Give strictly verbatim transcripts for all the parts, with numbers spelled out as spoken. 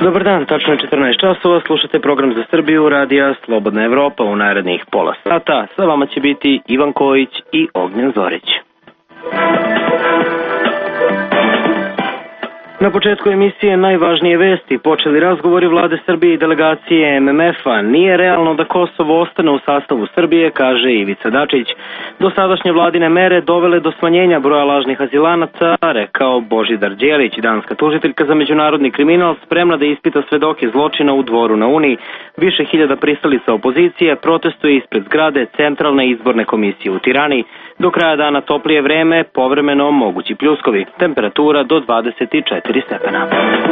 Dobar dan, tačno je četrnaest časova, slušate program za Srbiju, radija Slobodna Evropa. U narednih pola sata sa vama će biti Ivan Kojić i Ognjen Zorić. Na početku emisije najvažnije vesti. Počeli razgovori vlade Srbije i delegacije M M F-a. Nije realno da Kosovo ostane u sastavu Srbije, kaže Ivica Dačić. Dosadašnje vladine mere dovele do smanjenja broja lažnih azilanaca, rekao Božidar Đelić. Danska tužiteljka za međunarodni kriminal spremna da ispita svedoke zločina u Dvoru na Uni. Više hiljada pristalica opozicije protestuje ispred zgrade Centralne izborne komisije u Tirani. Do kraja dana toplije vreme, povremeno mogući pljuskovi. Temperatura do dvadeset četiri stepena.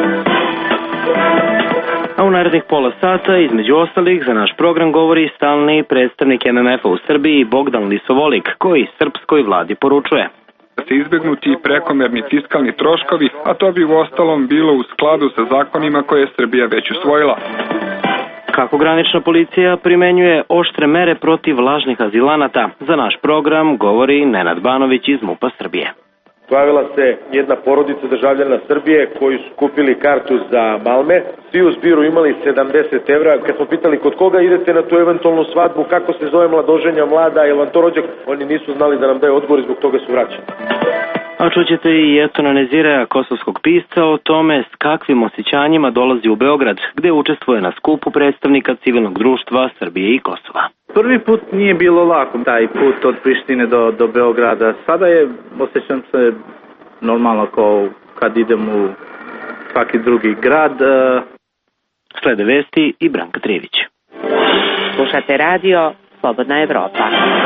A u narednih pola sata, između ostalih, za naš program govori stalni predstavnik M M F-a u Srbiji Bogdan Lisovolik, koji srpskoj vladi poručuje da se izbegnuti prekomerni fiskalni troškovi, a to bi u ostalom bilo u skladu sa zakonima koje je Srbija već usvojila. Kako granična policija primenjuje oštre mere protiv lažnih azilanata, za naš program govori Nenad Banović iz MUP-a Srbije. Pojavila se jedna porodica državljana Srbije koji su kupili kartu za Malme. Svi u zbiru imali sedamdeset evra. Kad smo pitali kod koga idete na tu eventualnu svadbu, kako se zove mladoženja, mlada, je li vam to rođak, oni nisu znali da nam daju odgovor i zbog toga su vraćani. A čućete i Etona Nezireja, kosovskog pisca, o tome s kakvim osjećanjima dolazi u Beograd, gde učestvuje na skupu predstavnika civilnog društva Srbije i Kosova. Prvi put nije bilo lako, taj put od Prištine do, do Beograda. Sada je, osjećam se normalno kao kad idem u svaki drugi grad. Slede vesti i Branka Trijević. Slušate radio Slobodna Evropa.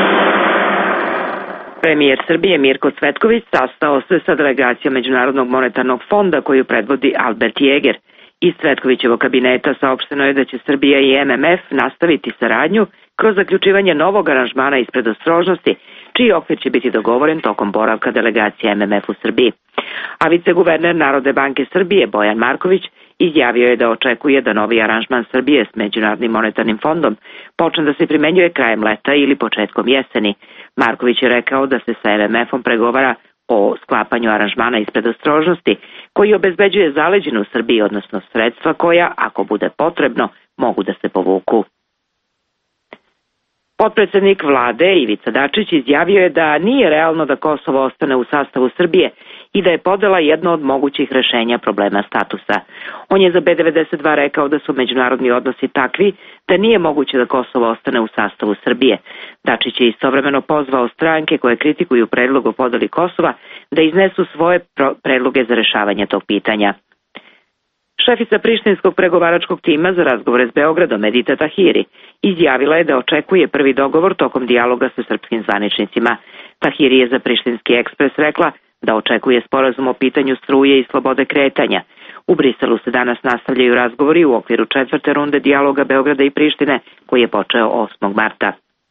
Premijer Srbije Mirko Cvetković sastao se sa delegacijom Međunarodnog monetarnog fonda koju predvodi Albert Jeger. Iz Cvetkovićevog kabineta saopšteno je da će Srbija i M M F nastaviti saradnju kroz zaključivanje novog aranžmana iz predostrožnosti, čiji okvir će biti dogovoren tokom boravka delegacije M M F u Srbiji. A viceguverner Narodne banke Srbije Bojan Marković izjavio je da očekuje da novi aranžman Srbije s Međunarodnim monetarnim fondom počne da se primenjuje krajem leta ili početkom jeseni. Marković je rekao da se sa M M F-om pregovara o sklapanju aranžmana iz predostrožnosti koji obezbeđuje zaleđinu Srbiji, odnosno sredstva koja, ako bude potrebno, mogu da se povuku. Potpredsednik vlade Ivica Dačić izjavio je da nije realno da Kosovo ostane u sastavu Srbije i da je podela jedno od mogućih rešenja problema statusa. On je za B devedeset dva rekao da su međunarodni odnosi takvi da nije moguće da Kosovo ostane u sastavu Srbije. Dačić je istovremeno pozvao stranke koje kritikuju predlog o podeli Kosova da iznesu svoje predloge za rešavanje tog pitanja. Šefica prištinskog pregovaračkog tima za razgovore s Beogradom Edita Tahiri izjavila je da očekuje prvi dogovor tokom dijaloga sa srpskim zvaničnicima. Tahiri je za Prištinski ekspres rekla da očekuje sporazum o pitanju struje i slobode kretanja. U Briselu se danas nastavljaju razgovori u okviru četvrte runde dijaloga Beograda i Prištine koji je počeo osmog marta.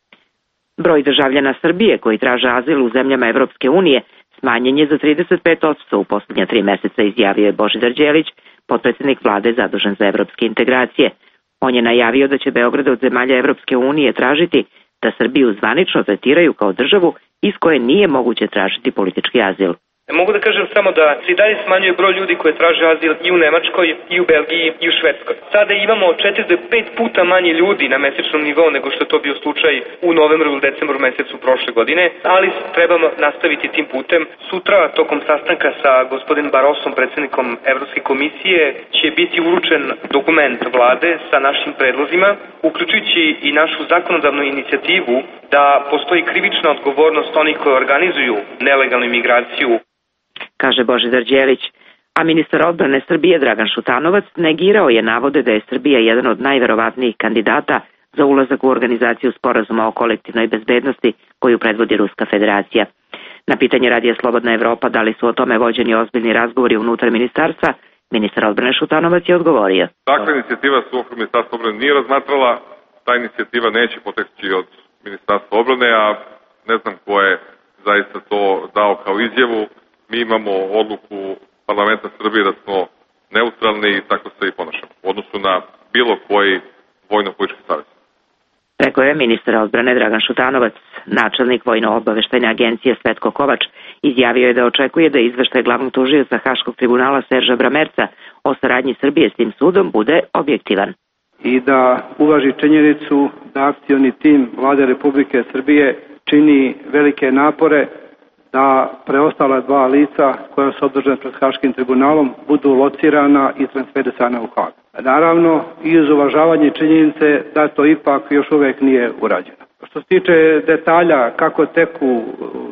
Broj državljana Srbije koji traže azil u zemljama Evropske unije smanjen je za trideset pet posto u poslednja tri meseca, izjavio je Božidar Đelić, potpredsednik vlade zadužen za evropske integracije. On je najavio da će Beograd od zemalja Evropske unije tražiti da Srbiju zvanično tretiraju kao državu iz koje nije moguće tražiti politički azil. Mogu da kažem samo da se i dalje smanjuje broj ljudi koji traže azil i u Nemačkoj, i u Belgiji, i u Švedskoj. Sada imamo četiri do pet puta manje ljudi na mesečnom nivou nego što je to bio slučaj u novembru ili decembru mesecu prošle godine, ali trebamo nastaviti tim putem. Sutra, tokom sastanka sa gospodinom Barosom, predsednikom Evropske komisije, će biti uručen dokument vlade sa našim predlozima, uključujući i našu zakonodavnu inicijativu da postoji krivična odgovornost onih koji organizuju nelegalnu imigraciju, kaže Božidar Đelić, a ministar odbrane Srbije Dragan Šutanovac negirao je navode da je Srbija jedan od najverovatnijih kandidata za ulazak u organizaciju sporazuma o kolektivnoj bezbednosti koju predvodi Ruska federacija. Na pitanje radija Slobodna Evropa da li su o tome vođeni ozbiljni razgovori unutar ministarstva, ministar odbrane Šutanovac je odgovorio. Takva inicijativa se u okviru ministarstva odbrane nije razmatrala, ta inicijativa neće potekći od ministarstva odbrane, a ne znam ko je zaista to dao kao izjavu. Mi imamo odluku parlamenta Srbije da smo neutralni i tako se i ponašamo u odnosu na bilo koji vojno-politički savez. Rekao je ministar odbrane Dragan Šutanovac. Načelnik Vojno-obaveštajne agencije Svetko Kovač izjavio je da očekuje da izveštaj glavnog tužioca Haškog tribunala Serža Bramerca o saradnji Srbije s tim sudom bude objektivan. I da uvaži činjenicu da akcioni tim Vlade Republike Srbije čini velike napore da preostala dva lica koja su optužena pred Haškim tribunalom budu locirana i transferisana u Hag. Naravno, i uz uvažavanje činjenice da to ipak još uvek nije urađeno. Što se tiče detalja kako teku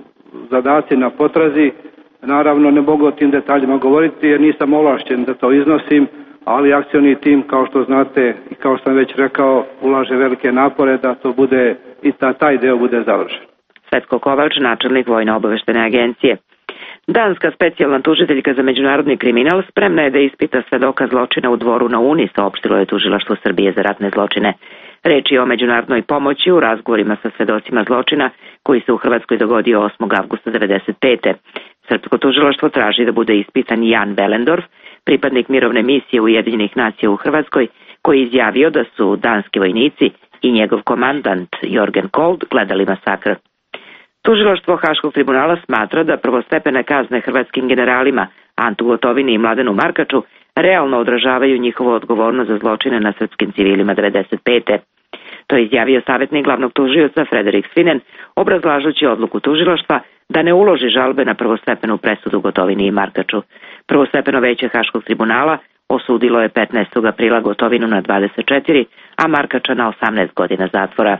zadaci na potrazi, naravno ne mogu o tim detaljima govoriti jer nisam ovlašćen da to iznosim, ali akcioni tim, kao što znate i kao što sam već rekao, ulaže velike napore da to bude i ta, taj deo bude završen. Svetko Kovač, načelnik Vojno-obaveštajne agencije. Danska specijalna tužiteljka za međunarodni kriminal spremna je da ispita svedoka zločina u Dvoru na Uni, saopštilo je Tužilaštvo Srbije za ratne zločine. Reč je o međunarodnoj pomoći u razgovorima sa svedocima zločina koji se u Hrvatskoj dogodio osmog avgusta devedeset pete. Srpsko tužilaštvo traži da bude ispitan Jan Belendorf, pripadnik mirovne misije Ujedinjenih nacija u Hrvatskoj, koji je izjavio da su danski vojnici i njegov komandant Jorgen Kold gledali masakr. Tužilaštvo Haškog tribunala smatra da prvostepene kazne hrvatskim generalima Antu Gotovini i Mladenu Markaču realno odražavaju njihovu odgovornost za zločine na srpskim civilima devedeset pete. To je izjavio savjetnik glavnog tužioca Frederik Svinen, obrazlažući odluku tužilaštva da ne uloži žalbe na prvostepenu presudu Gotovini i Markaču. Prvostepeno veće Haškog tribunala osudilo je petnaestog aprila Gotovinu na dvadeset četiri, a Markača na osamnaest godina zatvora.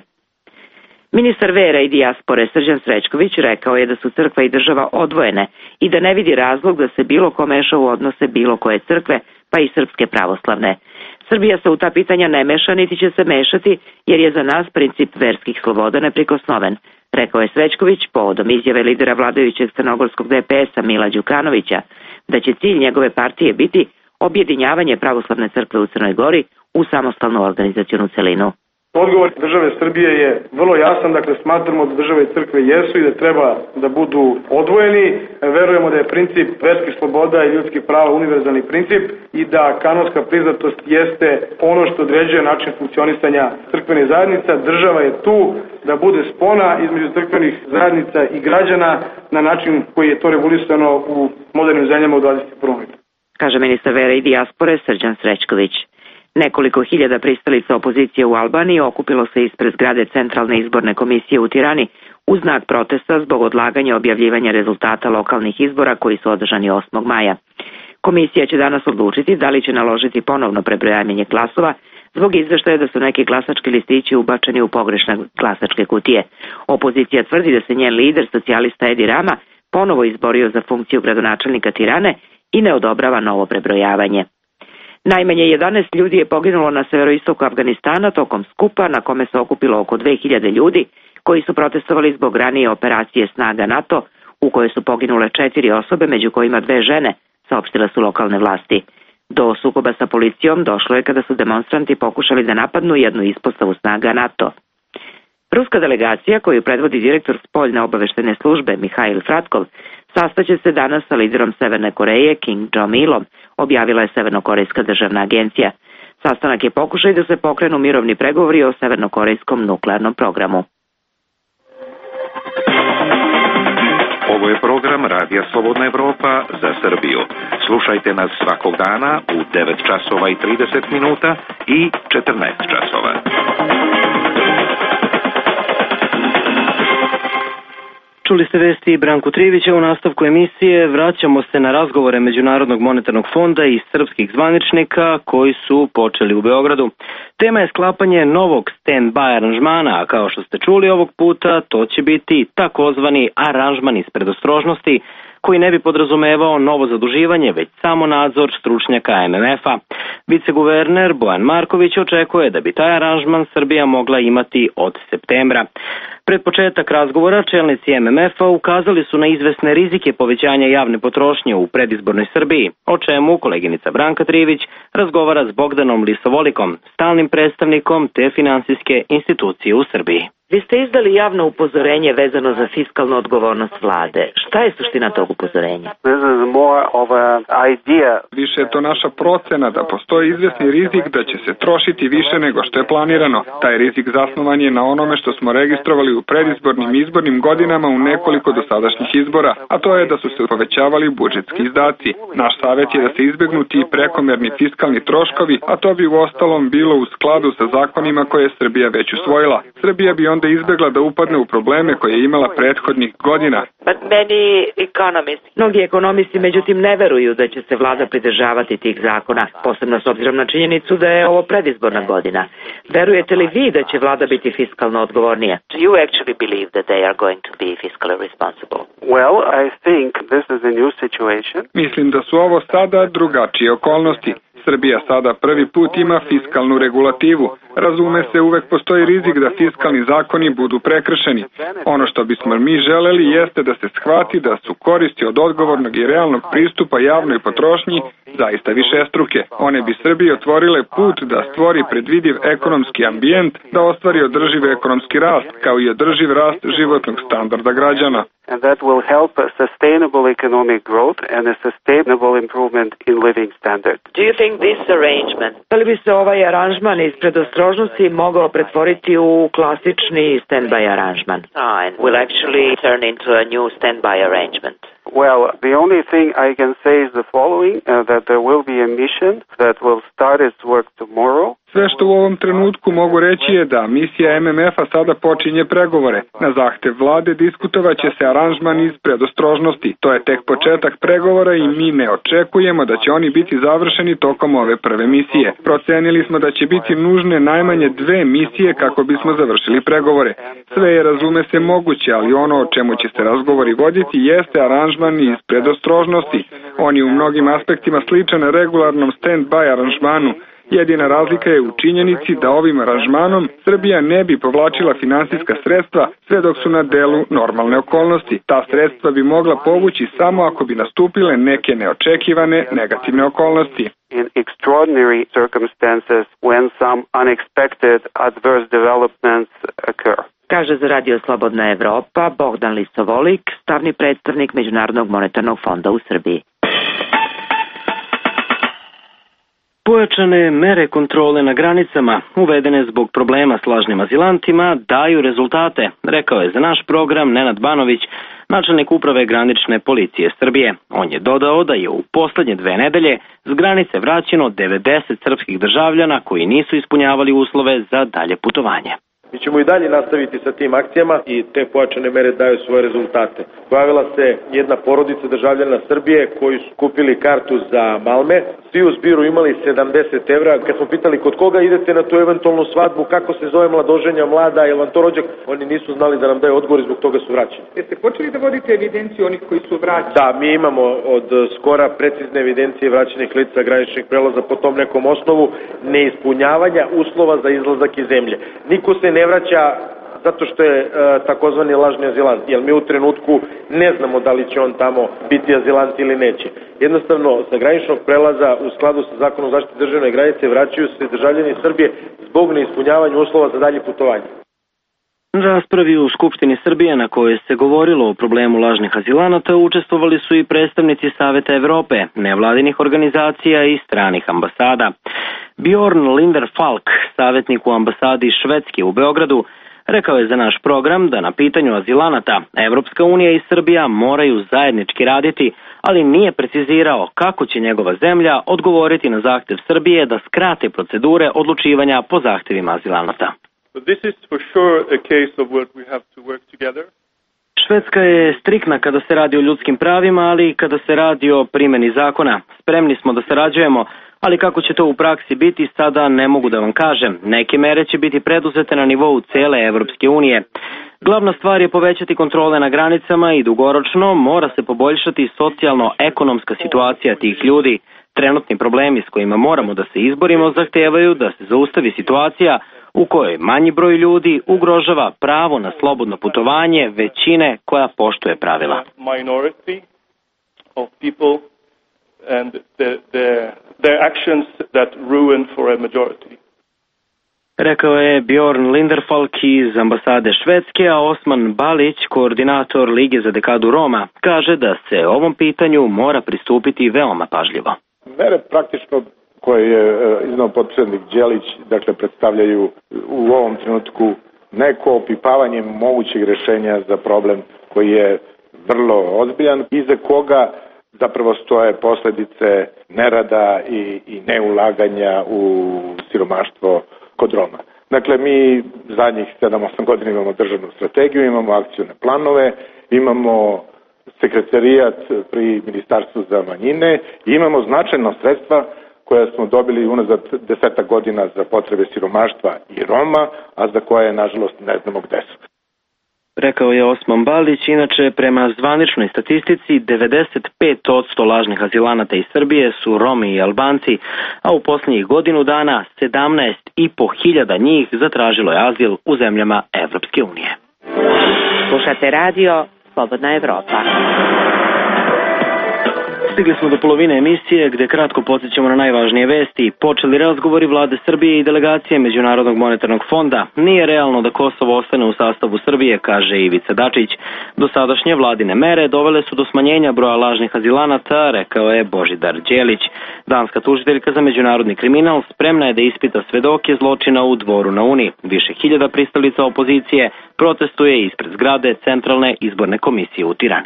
Ministar vera i dijaspore Srđan Srećković rekao je da su crkva i država odvojene i da ne vidi razlog da se bilo ko meša u odnose bilo koje crkve, pa i srpske pravoslavne. Srbija se u ta pitanja ne meša niti će se mešati jer je za nas princip verskih sloboda neprikosnoven, rekao je Srećković povodom izjave lidera vladajućeg crnogorskog D P S-a Mila Đukanovića da će cilj njegove partije biti objedinjavanje pravoslavne crkve u Crnoj Gori u samostalnu organizacionu celinu. Odgovor države Srbije je vrlo jasan, dakle smatramo da države i crkve jesu i da treba da budu odvojeni. Verujemo da je princip verskih sloboda i ljudskih prava univerzalni princip i da kanonska priznatost jeste ono što određuje način funkcionisanja crkvenih zajednica. Država je tu da bude spona između crkvenih zajednica i građana na način koji je to regulisano u modernim zemljama u dvadeset prvom veku. Kaže ministar vera i dijaspore Srđan Srećković. Nekoliko hiljada pristalica opozicije u Albaniji okupilo se ispred zgrade Centralne izborne komisije u Tirani u znak protesta zbog odlaganja objavljivanja rezultata lokalnih izbora koji su održani osmog maja. Komisija će danas odlučiti da li će naložiti ponovno prebrojavanje glasova zbog izveštaja da su neki glasački listići ubačeni u pogrešne glasačke kutije. Opozicija tvrdi da se njen lider, socijalista Edi Rama, ponovo izborio za funkciju gradonačelnika Tirane i ne odobrava novo prebrojavanje. Najmanje jedanaest ljudi je poginulo na severoistoku Afganistana tokom skupa na kome se okupilo oko dve hiljade ljudi koji su protestovali zbog ranije operacije snaga NATO u kojoj su poginule četiri osobe, među kojima dve žene, saopštile su lokalne vlasti. Do sukoba sa policijom došlo je kada su demonstranti pokušali da napadnu jednu ispostavu snaga NATO. Ruska delegacija koju predvodi direktor spoljne obaveštajne službe Mihail Fratkov sastaće se danas sa liderom Severne Koreje Kim Jong-ilom, objavila je Severnokorejska državna agencija. Sastanak je pokušaj da se pokrenu mirovni pregovori o severnokorejskom nuklearnom programu. Ovo je program Radija Slobodna Evropa za Srbiju. Slušajte nas svakog dana u devet časova i trideset minuta i četrnaest časova. Čuli ste vesti Branku Trivića u nastavku emisije. Vraćamo se na razgovore Međunarodnog monetarnog fonda i srpskih zvaničnika koji su počeli u Beogradu. Tema je sklapanje novog stand-by aranžmana, a kao što ste čuli ovog puta, to će biti takozvani aranžman iz predostrožnosti, koji ne bi podrazumevao novo zaduživanje, već samo nadzor stručnjaka M M F-a. Viceguverner Bojan Marković očekuje da bi taj aranžman Srbija mogla imati od septembra. Pred početak razgovora čelnici M M F-a ukazali su na izvesne rizike povećanja javne potrošnje u predizbornoj Srbiji, o čemu koleginica Branka Trivić razgovara s Bogdanom Lisovolikom, stalnim predstavnikom te finansijske institucije u Srbiji. Vi ste izdali javno upozorenje vezano za fiskalnu odgovornost vlade. Šta je suština tog upozorenja? Više je to naša procena da postoji izvesni rizik da će se trošiti više nego što je planirano. Taj rizik zasnovan je na onome što smo registrovali u predizbornim izbornim godinama u nekoliko dosadašnjih izbora, a to je da su se povećavali budžetski izdaci. Naš savjet je da se izbegnu ti prekomerni fiskalni troškovi, a to bi u ostalom bilo u skladu sa zakonima koje je Srbija već usvojila. Srbija bi onda izbegla da upadne u probleme koje je imala prethodnih godina. Mnogi ekonomisti međutim ne veruju da će se vlada pridržavati tih zakona, posebno s obzirom na činjenicu da je ovo predizborna godina. Verujete li vi da će vlada biti fiskalno odgovornija? Do you actually believe that they are going to be fiscally responsible? Well, I think this is a new situation. Mislim da su ovo sada drugačije okolnosti. Srbija sada prvi put ima fiskalnu regulativu. Razume se, uvek postoji rizik da fiskalni zakoni budu prekršeni. Ono što bismo mi želeli jeste da se shvati da su koristi od odgovornog i realnog pristupa javnoj potrošnji zaista višestruke. One bi Srbiji otvorile put da stvori predvidiv ekonomski ambijent, da ostvari održiv ekonomski rast, kao i održiv rast životnog standarda građana. And that will help a sustainable economic growth and a sustainable improvement in living standards. Do you think this arrangement, da li bi se ovaj aranžman iz predostrožnosti mogao pretvoriti u klasični stand-by aranžman? Will actually turn into a new stand-by arrangement. Well, the only thing I can say is the following, uh, that there will be a mission that will start its work tomorrow. Sve što u ovom trenutku mogu reći je da misija M M F-a sada počinje pregovore. Na zahtev vlade diskutovaće se aranžman iz predostrožnosti. To je tek početak pregovora i mi ne očekujemo da će oni biti završeni tokom ove prve misije. Procenili smo da će biti nužne najmanje dve misije kako bismo završili pregovore. Sve je, razume se, moguće, ali ono o čemu će se razgovori voditi jeste aranžman iz predostrožnosti. On je u mnogim aspektima sličan regularnom stand-by aranžmanu. Jedina razlika je u činjenici da ovim aranžmanom Srbija ne bi povlačila finansijska sredstva sve dok su na delu normalne okolnosti. Ta sredstva bi mogla povući samo ako bi nastupile neke neočekivane negativne okolnosti. In extraordinary circumstances when some unexpected adverse developments occur. Kaže za Radio Slobodna Evropa Bogdan Lisovolik, stavni predstavnik Međunarodnog monetarnog fonda u Srbiji. Pojačane mere kontrole na granicama, uvedene zbog problema s lažnim azilantima, daju rezultate, rekao je za naš program Nenad Banović, načelnik uprave granične policije Srbije. On je dodao da je u poslednje dve nedelje s granice vraćeno devedeset srpskih državljana koji nisu ispunjavali uslove za dalje putovanje. Mi ćemo i dalje nastaviti sa tim akcijama i te pojačane mere daju svoje rezultate. Pojavila se jedna porodica državljana Srbije koji su kupili kartu za Malme. Svi u zbiru imali sedamdeset evra. Kad smo pitali kod koga idete na tu eventualnu svadbu, kako se zove mladoženja, mlada, je li vam to rođak, oni nisu znali da nam daju odgovor i zbog toga su vraćeni. Jeste počeli da vodite evidenciju onih koji su vraćeni? Da, mi imamo od skora precizne evidencije vraćenih lica graničnih prelaza po tom nekom osnovu neispunjavanja uslova za izlazak iz zemlje. Niko se ne vraća zato što je e, takozvani lažni azilant, jer mi u trenutku ne znamo da li će on tamo biti azilant ili neće. Jednostavno, sa graničnog prelaza u skladu sa zakonom o zaštiti državne granice vraćaju se državljani Srbije zbog neispunjavanja uslova za dalje putovanje. Raspravi u Skupštini Srbije na kojoj se govorilo o problemu lažnih azilanata učestvovali su i predstavnici Saveta Evrope, nevladinih organizacija i stranih ambasada. Bjorn Linder Falk, savjetnik u ambasadi Švedske u Beogradu, rekao je za naš program da na pitanju azilanata Evropska unija i Srbija moraju zajednički raditi, ali nije precizirao kako će njegova zemlja odgovoriti na zahtev Srbije da skrate procedure odlučivanja po zahtevima azilanata. But this is for sure a case of what we have to work together. Švedska je striktna kada se radi o ljudskim pravima, ali i kada se radi o primjeni zakona. Spremni smo da sarađujemo, ali kako će to u praksi biti, sada ne mogu da vam kažem. Neke mere će biti preduzete na nivou cele Evropske unije. Glavna stvar je povećati kontrole na granicama i dugoročno mora se poboljšati socijalno-ekonomska situacija tih ljudi. Trenutni problemi s kojima moramo da se izborimo zahtevaju da se zaustavi situacija u kojoj manji broj ljudi ugrožava pravo na slobodno putovanje većine koja poštuje pravila. Minority of people and their, their, their actions that ruin for a majority. Rekao je Bjorn Linderfalk iz ambasade Švedske, a Osman Balić, koordinator Lige za dekadu Roma, kaže da se ovom pitanju mora pristupiti veoma pažljivo. Mere praktično koje je iznao potpredsjednik Đelić, dakle predstavljaju u ovom trenutku neko opipavanje mogućeg rješenja za problem koji je vrlo ozbiljan i za koga zapravo stoje posljedice nerada i, i neulaganja u siromaštvo kod Roma. Dakle, mi zadnjih sedam osam godina imamo državnu strategiju, imamo akcione planove, imamo sekretarijat pri Ministarstvu za manjine i imamo značajna sredstva koja smo dobili unazad desetak godina za potrebe siromaštva i Roma, a za koje, nažalost, ne znamo gde su. Rekao je Osman Balić, inače prema zvaničnoj statistici devedeset pet posto lažnih azilanata iz Srbije su Romi i Albanci, a u posljednjih godinu dana sedamnaest i po hiljada njih zatražilo je azil u zemljama Evropske unije. Slušate radio Slobodna Evropa. Stigli smo do polovine emisije gde kratko podsjećamo na najvažnije vesti. Počeli razgovori vlade Srbije i delegacije Međunarodnog monetarnog fonda. Nije realno da Kosovo ostane u sastavu Srbije, kaže Ivica Dačić. Dosadašnje vladine mere dovele su do smanjenja broja lažnih azilanata, rekao je Božidar Đelić. Danska tužiteljka za međunarodni kriminal spremna je da ispita svedoke zločina u Dvoru na Uni. Više hiljada pristalica opozicije protestuje ispred zgrade Centralne izborne komisije u Tirani.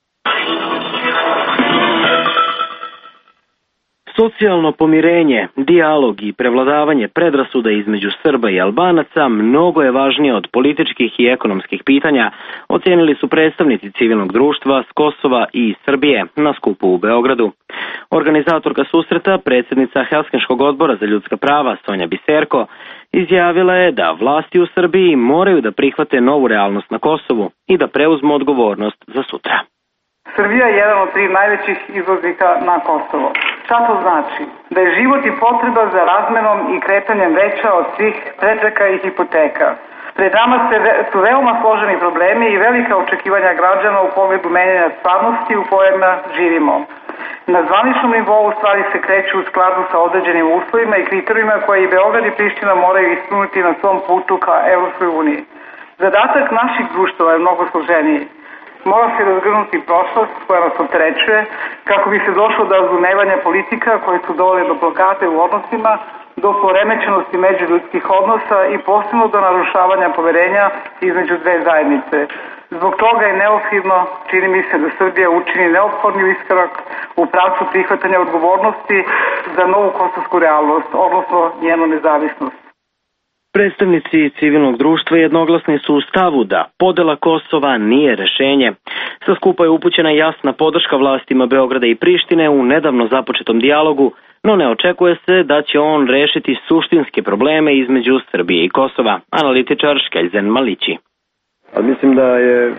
Socijalno pomirenje, dijalog i prevladavanje predrasuda između Srba i Albanaca mnogo je važnije od političkih i ekonomskih pitanja, ocenili su predstavnici civilnog društva s Kosova i Srbije na skupu u Beogradu. Organizatorka susreta, predsjednica Helsinškog odbora za ljudska prava Sonja Biserko, izjavila je da vlasti u Srbiji moraju da prihvate novu realnost na Kosovu i da preuzmu odgovornost za sutra. Srbija je jedan od tri najvećih izvoznika na Kosovo. Šta to znači? Da je život i potreba za razmenom i kretanjem veća od svih prepreka i hipoteka. Pred nama su veoma složeni problemi i velika očekivanja građana u pogledu menjanja stvarnosti u kojima živimo. Na zvaničnom nivou stvari se kreću u skladu sa određenim uslovima i kriterijima koje i Beograd i Priština moraju ispuniti na svom putu ka Evropskoj uniji. Zadatak naših društava je mnogo složeniji. Mora se razgrnuti prošlost koja nas opterećuje kako bi se došlo do razumevanja politika koje su dovele do blokade u odnosima, do poremećenosti međuljudskih odnosa i posebno do narušavanja poverenja između dve zajednice. Zbog toga je neophodno, čini mi se, da Srbija učini neophodni iskorak u pravcu prihvatanja odgovornosti za novu kosovsku realnost, odnosno njenu nezavisnost. Predstavnici civilnog društva jednoglasni su u stavu da podela Kosova nije rešenje. Sa skupa je upućena jasna podrška vlastima Beograda i Prištine u nedavno započetom dijalogu, no ne očekuje se da će on rešiti suštinske probleme između Srbije i Kosova, analitičar Škeljzen Malići. A mislim da je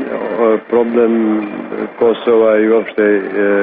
problem Kosova i uopšte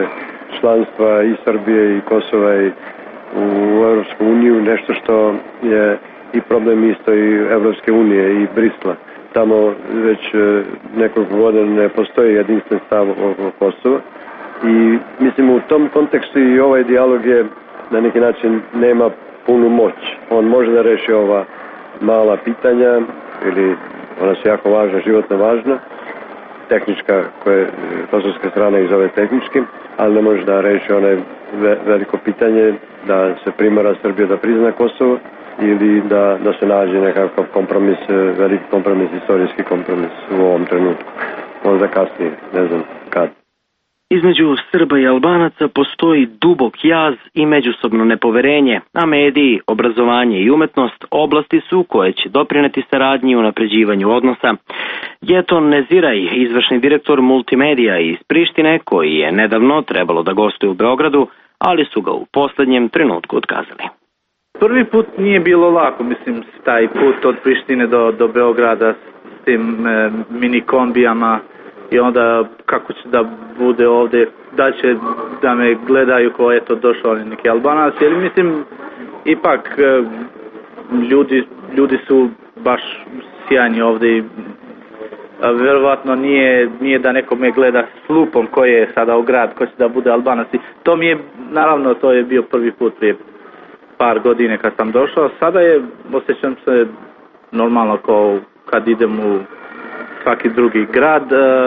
članstva i Srbije i Kosova i u Evropsku uniju nešto što je i problem isto i Evropske unije i Brisla. Tamo već nekoliko godina ne postoji jedinstven stav oko Kosova i mislim u tom kontekstu i ovaj dijalog je na neki način nema punu moć. On može da reši ova mala pitanja ili ona su jako važna, životno važna, tehnička koje kosovska strana i zove tehničkim, ali ne može da reši one veliko pitanje da se primora Srbija da prizna Kosovo ili da, da se nađe nekakav kompromis, veliki kompromis, istorijski kompromis u ovom trenutku. Možda kasnije, ne znam kad. Između Srba i Albanaca postoji dubok jaz i međusobno nepoverenje, a mediji, obrazovanje i umetnost oblasti su koje će doprineti saradnji i unapređivanju odnosa. Jeton Neziraj, izvršni direktor multimedija iz Prištine, koji je nedavno trebalo da gostuje u Beogradu, ali su ga u poslednjem trenutku otkazali. Prvi put nije bilo lako, mislim, taj put od Prištine do, do Beograda s tim e, mini kombijama i onda kako će da bude ovde, da će da me gledaju ko je to došao neki Albanac, jer mislim, ipak e, ljudi, ljudi su baš sjajni ovdje. Vjerovatno nije, nije da neko me gleda s lupom koji je sada u grad, ko će da bude Albanac. To mi je, naravno, to je bio prvi put prije par godine kad sam došao. Sada je, osjećam se normalno kao kad idem u svaki drugi grad.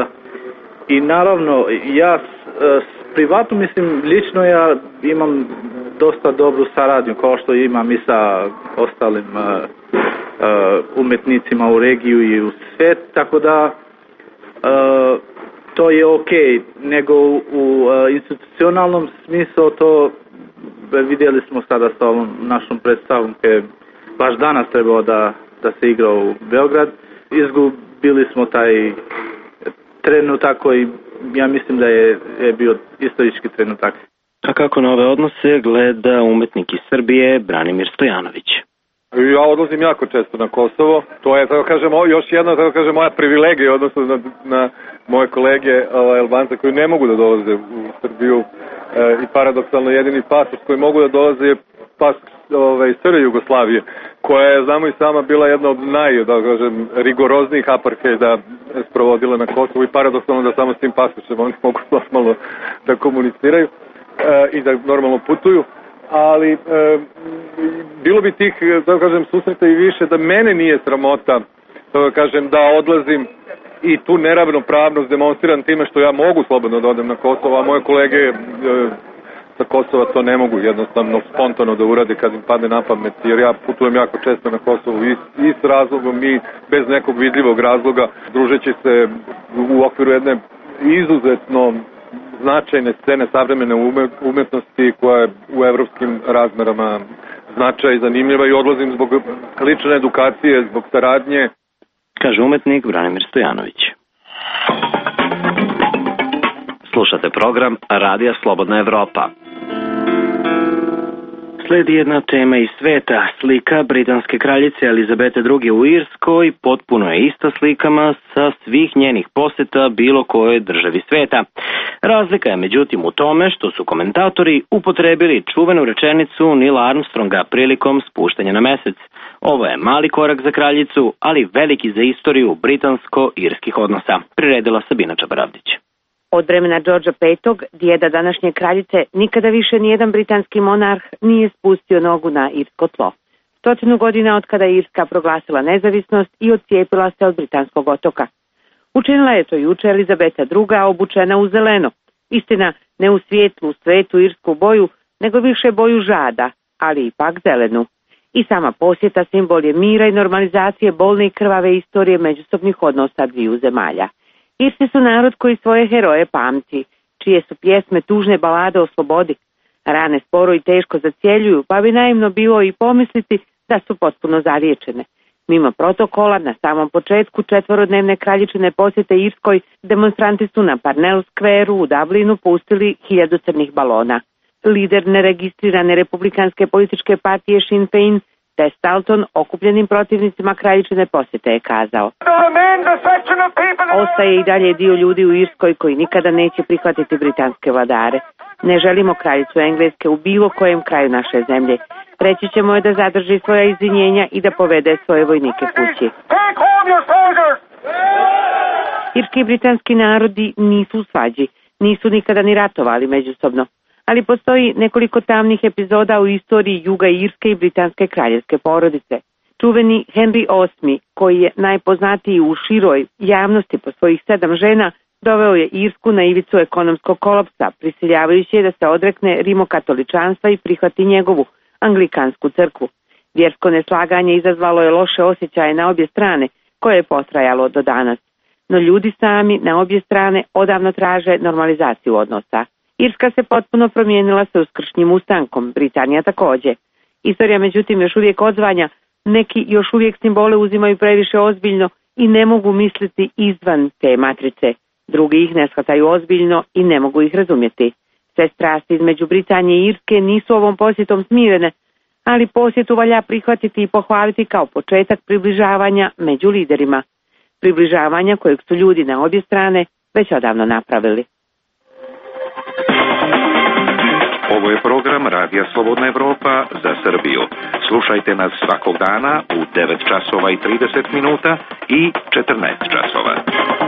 I naravno, ja s privatno, mislim, lično ja imam dosta dobru saradnju, kao što imam i sa ostalim uh, uh, umetnicima u regiju i u svijet, tako da uh, to je ok, nego u, u uh, institucionalnom smislu to vidjeli smo sada sa ovom našom predstavom koje baš danas trebao da, da se igra u Beograd. Izgubili smo taj trenutak koji ja mislim da je, je bio istorički trenutak. A kako na ove odnose gleda umetnik iz Srbije Branimir Stojanović? Ja odlazim jako često na Kosovo. To je, tako kažemo, još jedna, tako kažem, moja privilegija odnosno na, na moje kolege ovaj, Albance koji ne mogu da dolaze u Srbiju e, i paradoksalno jedini pasoš koji mogu da dolaze je pasoš ovaj, S R Jugoslavije, koja je, znamo i sama, bila jedna od naj, da kažem, rigoroznijih aparthejda sprovodila na Kosovu i paradoksalno da samo s tim pasošem oni mogu normalno da komuniciraju e, i da normalno putuju. Ali e, bilo bi tih, da kažem, susreta i više, da mene nije sramota, da kažem, da odlazim i tu neravnopravnost demonstriram time što ja mogu slobodno da odem na Kosovo, a moje kolege e, sa Kosova to ne mogu jednostavno spontano da urade kad im padne na pamet, jer ja putujem jako često na Kosovu i, i s razlogom i bez nekog vidljivog razloga, družeći se u okviru jedne izuzetno značajne scene savremene umetnosti koja je u evropskim razmerama značaj i zanimljiva i odlazim zbog lične edukacije, zbog saradnje. Kaže umetnik Branimir Stojanović. Slušate program Radija Slobodna Evropa. Sledi jedna tema iz sveta. Slika britanske kraljice Elizabete druge u Irskoj potpuno je ista slikama sa svih njenih poseta bilo kojoj državi sveta. Razlika je međutim u tome što su komentatori upotrebili čuvenu rečenicu Neila Armstronga prilikom spuštanja na mesec. Ovo je mali korak za kraljicu, ali veliki za istoriju britansko-irskih odnosa, priredila Sabina Čabaravdić. Od vremena Đorđa petog, djeda današnje kraljice, nikada više nijedan britanski monarh nije spustio nogu na irsko tlo. Stotinu godina od kada je Irska proglasila nezavisnost i odcijepila se od britanskog otoka. Učinila je to juče Elizabeta druga obučena u zeleno. Istina, ne u svijetlu, svetu irsku boju, nego više boju žada, ali ipak zelenu. I sama posjeta simbol je mira i normalizacije bolne i krvave istorije međusobnih odnosa dviju zemalja. Irci su narod koji svoje heroje pamti, čije su pjesme tužne balade o slobodi. Rane sporo i teško zacjeljuju, pa bi naivno bilo i pomisliti da su potpuno zaliječene. Mimo protokola, na samom početku četvorodnevne kraljičine posjete Irskoj, demonstranti su na Parnell Square u Dublinu pustili hiljadu crnih balona. Lider neregistrirane republikanske političke partije Sinn Féin, Tess Dalton, okupljenim protivnicima kraljičine posjete je kazao: ostaje i dalje dio ljudi u Irskoj koji nikada neće prihvatiti britanske vladare. Ne želimo kraljicu Engleske u bilo kojem kraju naše zemlje. Reći ćemo je da zadrži svoja izvinjenja i da povede svoje vojnike kući. Irski i britanski narodi nisu u svađi, nisu nikada ni ratovali međusobno. Ali postoji nekoliko tamnih epizoda u istoriji juga Irske i britanske kraljevske porodice. Čuveni Henry osmi, koji je najpoznatiji u široj javnosti po svojih sedam žena, doveo je Irsku na ivicu ekonomskog kolapsa, prisiljavajući je da se odrekne rimokatoličanstva i prihvati njegovu anglikansku crkvu. Vjersko neslaganje izazvalo je loše osjećaje na obje strane, koje je potrajalo do danas. No ljudi sami na obje strane odavno traže normalizaciju odnosa. Irska se potpuno promijenila sa uskršnjim ustankom, Britanija također. Istorija međutim još uvijek odzvanja, neki još uvijek simbole uzimaju previše ozbiljno i ne mogu misliti izvan te matrice. Drugi ih ne shvataju ozbiljno i ne mogu ih razumjeti. Sve strasti između Britanije i Irske nisu ovom posjetom smirene, ali posjetu valja prihvatiti i pohvaliti kao početak približavanja među liderima. Približavanja kojeg su ljudi na obje strane već odavno napravili. Ovo je program Radija Slobodna Evropa za Srbiju. Slušajte nas svakog dana u devet časova i trideset minuta i četrnaest časova.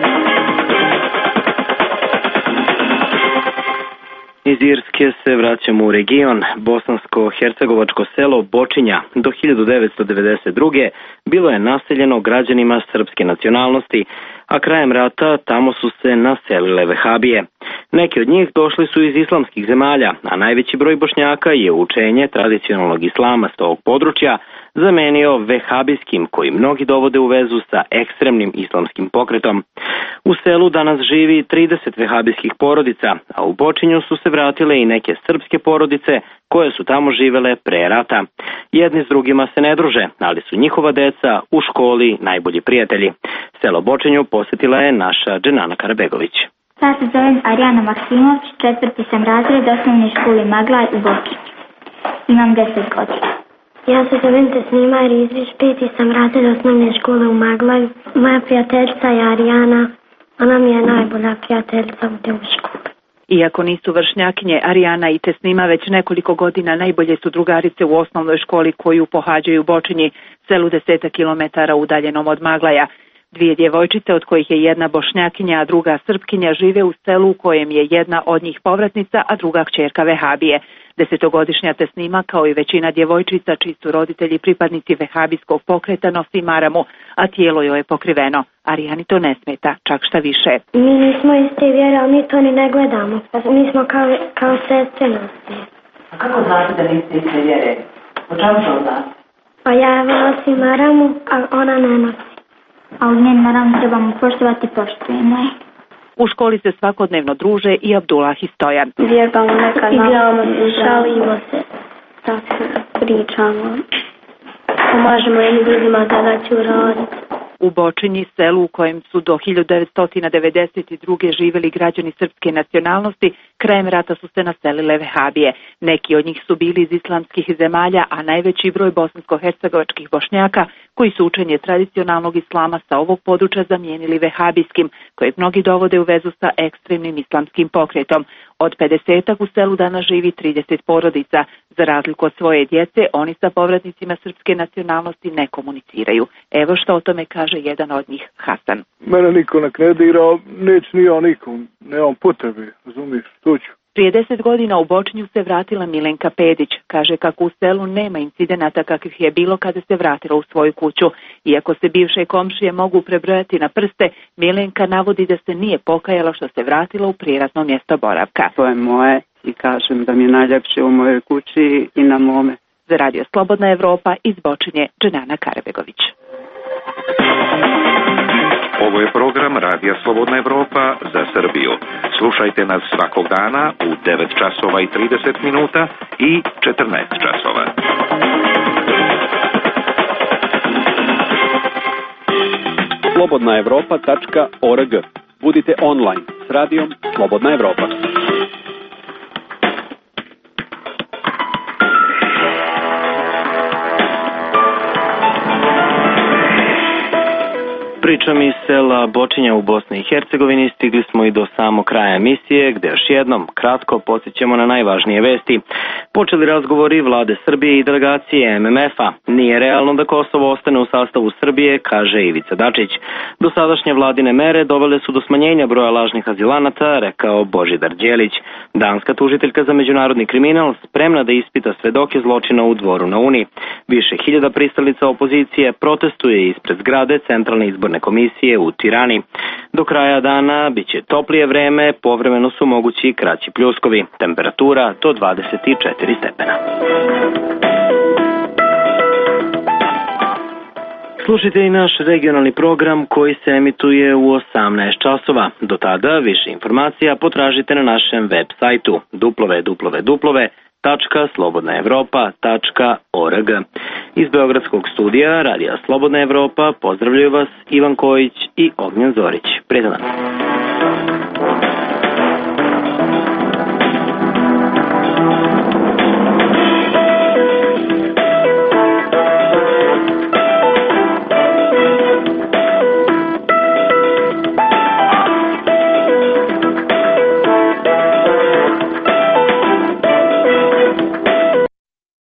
Iz Irske se vraćamo u region. Bosansko-hercegovačko selo Bočinja do hiljadu devetsto devedeset druge. bilo je naseljeno građanima srpske nacionalnosti, a krajem rata tamo su se naselile vehabije. Neki od njih došli su iz islamskih zemalja, a najveći broj Bošnjaka je učenje tradicionalnog islama s ovog područja zamenio vehabijskim, koji mnogi dovode u vezu sa ekstremnim islamskim pokretom. U selu danas živi trideset vehabijskih porodica, a u Bočinju su se vratile i neke srpske porodice koje su tamo živele pre rata. Jedni s drugima se ne druže, ali su njihova deca u školi najbolji prijatelji. Selo Bočinju posjetila je naša Dženana Karabegović. Ja se zovem Arijana Maksimović, četvrti sam razred osnovne škole Maglaj u Bočinju. Imam deset godina. Ja se zovem Tesnima Rizvić, peti sam razred osnovne škole u Maglaju. Moja prijateljica je Arijana, ona mi je najbolja prijateljica u školi. Iako nisu vršnjakinje, Arijana i Tesnima već nekoliko godina najbolje su drugarice u osnovnoj školi koju pohađaju u Bočinji, selu deseta kilometara udaljenom od Maglaja. Dvije djevojčice, od kojih je jedna Bošnjakinja, a druga Srpkinja, žive u selu u kojem je jedna od njih povratnica, a druga kćerka Vehabije. Desetogodišnja Tesnima, kao i većina djevojčica čiji su roditelji pripadnici vehabijskog pokreta, nosi maramu, a tijelo joj je pokriveno. Arijani to ne smeta, čak šta više. Mi nismo iste vjere, ali mi to ni ne gledamo. Mi smo kao, kao sestre nosi. A kako znate da niste iste vjere? O čemu to znate? Pa ja nosim maramu, a ona ne nosi. A uz njen maramu trebamo poštovati poštujemo. U školi se svakodnevno druže i Abdullah i Stojan. Vjerbamo nekad, igramo se, šalimo se, tako pričamo. Pomažemo jedni drugima zadaću raditi. U Bočinji, selu u kojem su do hiljadu devetsto devedeset druge živjeli građani srpske nacionalnosti, krajem rata su se naselile vehabije. Neki od njih su bili iz islamskih zemalja, a najveći broj bosansko-hercegovačkih Bošnjaka, koji su učenje tradicionalnog islama sa ovog područja zamijenili vehabijskim, kojeg mnogi dovode u vezu sa ekstremnim islamskim pokretom. Od pedesetak u selu danas živi trideset porodica. Za razliku od svoje djece, oni sa povratnicima srpske nacionalnosti ne komuniciraju. Evo što o tome kaže jedan od njih, Hasan. Mene niko nek ne dira, neće ni ja nikom, nemam potrebe, razumiješ, to ću. Prije deset godina u Bočinju se vratila Milenka Pedić. Kaže kako u selu nema incidenata kakvih je bilo kada se vratila u svoju kuću. Iako se bivše komšije mogu prebrojati na prste, Milenka navodi da se nije pokajala što se vratila u prijeratno mjesto boravka. To je moje i kažem da mi je najljepše u mojoj kući i na mome. Za Radio Slobodna Evropa iz Bočinje, Dženana Karabegović. Ovo je program Radija Slobodna Evropa za Srbiju. Slušajte nas svakog dana u devet časova i trideset minuta i četrnaest časova. slobodna evropa tačka org. Budite online s radijom Slobodna Evropa. Pričom iz sela Bočinja u Bosni i Hercegovini stigli smo i do samog kraja emisije, gde još jednom kratko podsjećamo na najvažnije vesti. Počeli razgovori vlade Srbije i delegacije M M F-a. Nije realno da Kosovo ostane u sastavu Srbije, kaže Ivica Dačić. Dosadašnje vladine mere dovele su do smanjenja broja lažnih azilanata, rekao Božidar Đelić. Danska tužiteljka za međunarodni kriminal spremna da ispita svedoke zločina u Dvoru na Uni. Više hiljada pristalica opozicije protestuje ispred zgrade Centralne izborne komisije u Tirani. Do kraja dana biće toplije vreme, povremeno su mogući kraći pljuskovi. Temperatura do dvadeset četiri stepena. Slušajte i naš regionalni program koji se emituje u osamnaest časova. Do tada više informacija potražite na našem web sajtu w w w tačka slobodna evropa tačka org. Iz Beogradskog studija Radija Slobodna Evropa pozdravljaju vas Ivan Kojić i Ognjen Zorić. Prijetan dan.